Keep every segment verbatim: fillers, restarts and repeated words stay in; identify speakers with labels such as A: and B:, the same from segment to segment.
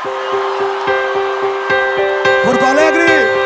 A: Porto Alegre.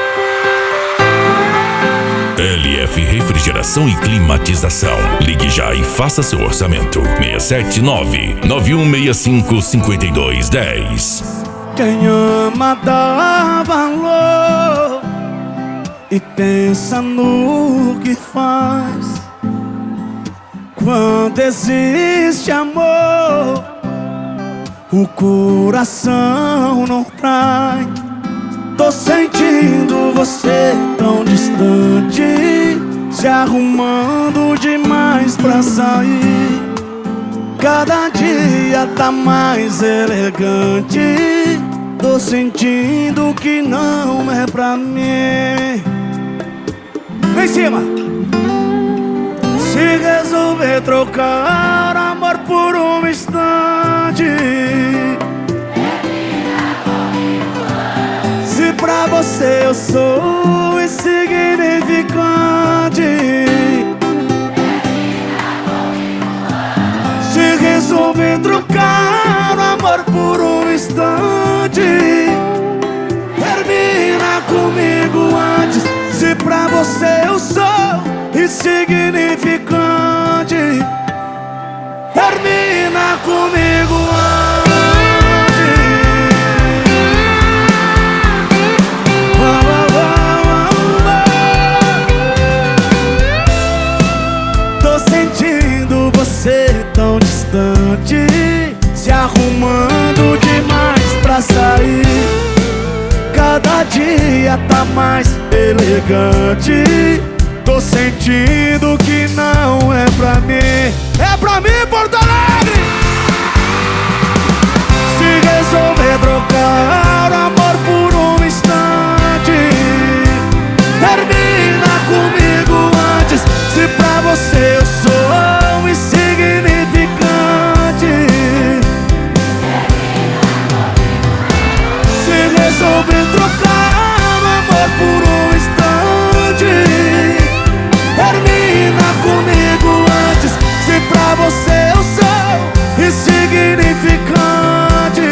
B: L F Refrigeração e Climatização. Ligue já e faça seu orçamento. seis sete nove, nove um seis cinco, cinco dois um zero.
A: Quem ama dá valor e pensa no que faz. Quando existe amor, o coração não trai. Tô sentindo você tão distante, se arrumando demais pra sair. Cada dia tá mais elegante. Tô sentindo que não é pra mim. Vem em cima. Se resolver trocar amor por um instante, se pra você eu sou insignificante, se resolver trocar amor por um instante, termina comigo antes. Se pra você eu sou insignificante, termina comigo antes. Tô sentindo você tão distante, se arrumando demais pra sair. Cada dia tá mais elegante. Tô sentindo que não é pra mim. É pra mim, Porto Alegre! Se resolver trocar amor por um instante, termina comigo antes. Se pra você eu sou insignificante, se resolver trocar amor por um instante, termina comigo antes. Se pra você eu sou insignificante,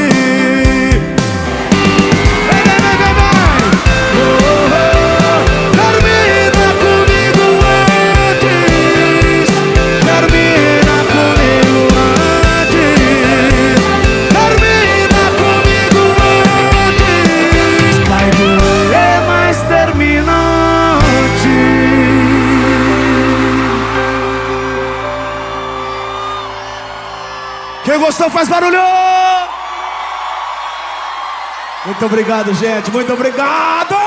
A: vem, vem, vem, vem, vem. Oh, oh, termina comigo antes. Termina comigo antes. Termina comigo antes. Vai doer, mas termina antes. Quem gostou faz barulho! Muito obrigado, gente. Muito obrigado!